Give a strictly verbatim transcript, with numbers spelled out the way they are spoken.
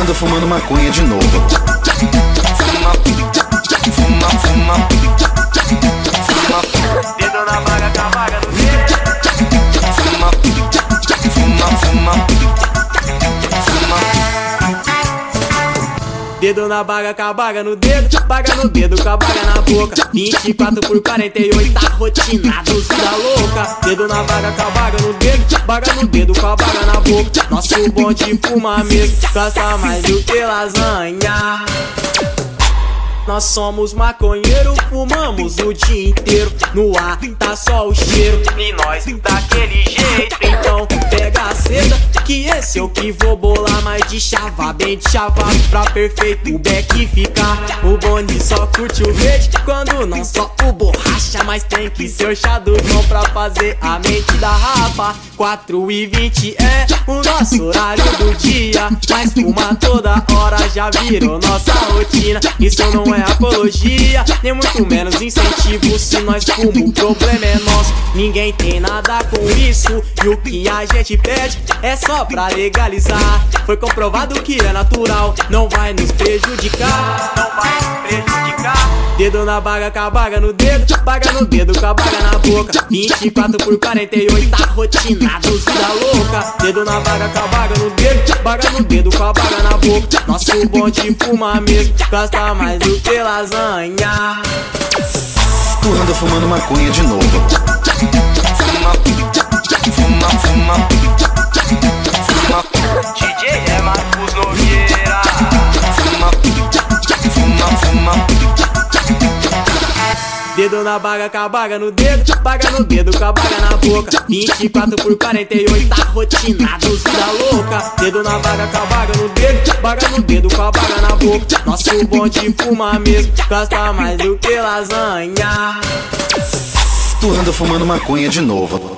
anda fumando maconha de novo. Fuma, fuma, fuma, fuma. Dedo na baga, com a baga no dedo. Fuma, fuma, fuma, fuma. Dedo na baga, com a baga no dedo. Baga no dedo, com a baga na boca. Vinte e quatro por quarenta e oito, tá rotinado, vida louca. Dedo na baga, com a baga no dedo. Baga no dedo, com a baga na boca. Nosso bonde fuma mesmo, gosta mais do que lasanha. Nós somos maconheiro, fumamos o dia inteiro. No ar tá só o cheiro e nós daquele jeito. Então pega a seda, que esse eu que vou bolar. Mais de chava, bem de chavado, pra perfeito o beck ficar. O bonde só curte o verde quando não só o borracha. Mas tem que ser o chá do João pra fazer a mente da rapa. Quatro e vinte é o nosso horário do dia, mas fumar toda hora já virou nossa rotina. Isso não é apologia, nem muito menos incentivo. Se nós fumamos, o problema é nosso, ninguém tem nada com isso. E o que a gente pede é só pra legalizar. Foi comprovado que é natural, não vai nos prejudicar. Não vai nos prejudicar. Dedo na baga, com a baga no dedo. Baga no dedo, com a baga na boca. Vinte e quatro por quarenta e oito, tá rotinado, vida louca. Dedo na baga, com a baga no dedo. Baga no dedo, com a baga na boca. Nosso bonde fuma mesmo, gosta mais do que lasanha. Tu anda fumando maconha de novo. Fuma, fuma, fuma, fuma. D J é Marcos Nogueira. Fuma, fuma, fuma. Dedo na baga, com a baga no dedo. Baga no dedo, com a baga na boca. Vinte e quatro por quarenta e oito, tá rotinado, vida louca. Dedo na baga, com a baga no dedo. Baga no dedo, com a baga na boca. Nosso bonde fuma mesmo, gosta mais do que lasanha. Tu anda fumando maconha de novo.